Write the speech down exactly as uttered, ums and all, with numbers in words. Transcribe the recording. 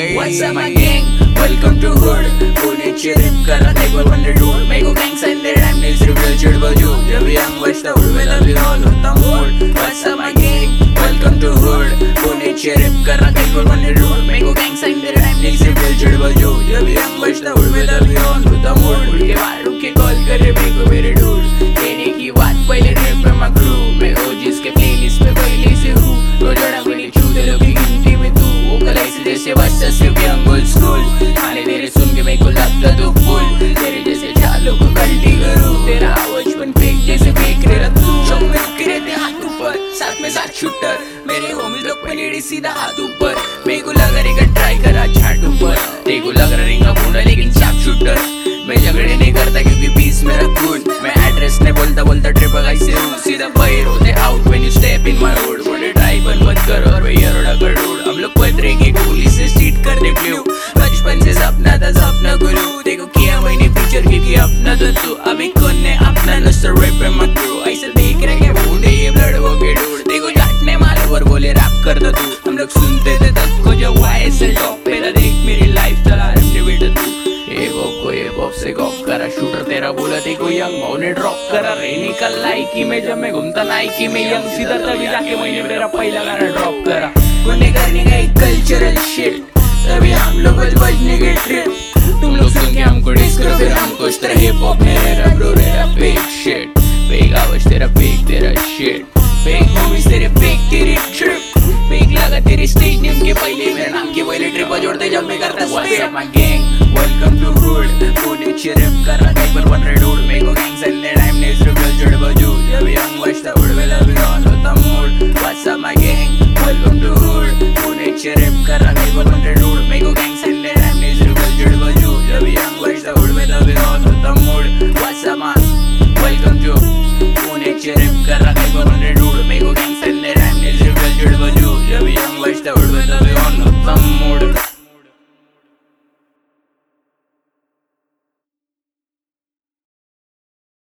What's up my gang? Welcome to hood. Pune चिरिप करा take one hundred dude. मेरे को gang sign दे rhyme next reveal चिड़ बजू. जब young बजता उड़वे तभी all होता mood. What's up my gang? Welcome to hood. Pune चिरिप करा take one hundred dude. मेरे को gang sign दे rhyme next reveal चिड़ बजू. जब young बजता उड़वे तभी all होता mood. उड़ के बाहर रुक के call करे मेरे को मेरे dude. कहने की बात पहले rap पे my crew. मैं O Gs के playlist पे पहले से हूँ. तो जड़ा मैंने छू दे लो की गिनती में तू. वो कलाई जैसे बस सिर्फ young old school. खाने तेरे सुन के मेरे को लगता तू फुल. तेरे जैसे चालों को कल्टी करूँ. तेरा आवाज बन फेक जैसे फेक रहा तू. शौक में रुके रहते हाथ ऊपर. साथ में साथ शूटर. मेरे होmies लोग पे लेडी सीधा हाथ ऊपर. मेरे को लगा रहेगा ट्राई करा छाट ऊपर. तेरे को लग रहेगा मुंडा लेकिन चाप शूटर. मैं झगड़े नहीं करता क्योंकि बीच मेरा खून. मैं एड्रेस ने बोलता बोलता ट्रिप कैसे हूँ. सीधा बाहर होते out when you step in my hood. बोले ड्राइव बंद मत कर और भैया रोड़ा कर डूड. हम लोग पत्रे की गोली से स्ट्रीट कर दे ब्लू. बचपन से सपना था सपना गुरु. देखो किया मैंने फीचर क्योंकि अपना तो तू. अभी कौन ने अपना नस्तर रैप पे मत करो. ऐसे देख रहे के बूढ़े ये ब्लड वो के डूड. देखो जाटने मारे और बोले रैप कर दो तू. हम लोग सुनते थे तब को जब वाईएसएल टॉप पे था. देख मेरी लाइफ चला रहे बेटा तू. से गॉफ करा शूटर तेरा बोला देखो यंग भाव ने ड्रॉप करा. रे निकल लाइकी में जब मैं घूमता नाइकी में. यंग सीधा तभी जाके मैंने मेरा पहला गाना ड्रॉप करा. गुने करने का एक कल्चरल शिट. तभी हम लोग बजने के ट्रिप. तुम लोग सुन के हमको डिस करो फिर हम कुछ तरह हिप हॉप में रह रहा ब्रो रह रहा फेक शिट. फेक आवाज तेरा फेक तेरा शिट. फेक मूवीज तेरे फेक तेरी ट्रिप. फेक लगा तेरी स्टेज नेम के पहले मेरे नाम के पहले ट्रिप जोड़ते जब मैं करता. What's up my gang? Welcome to hood. Pune चिरिप कर रहा है पर वन रेड मेरे को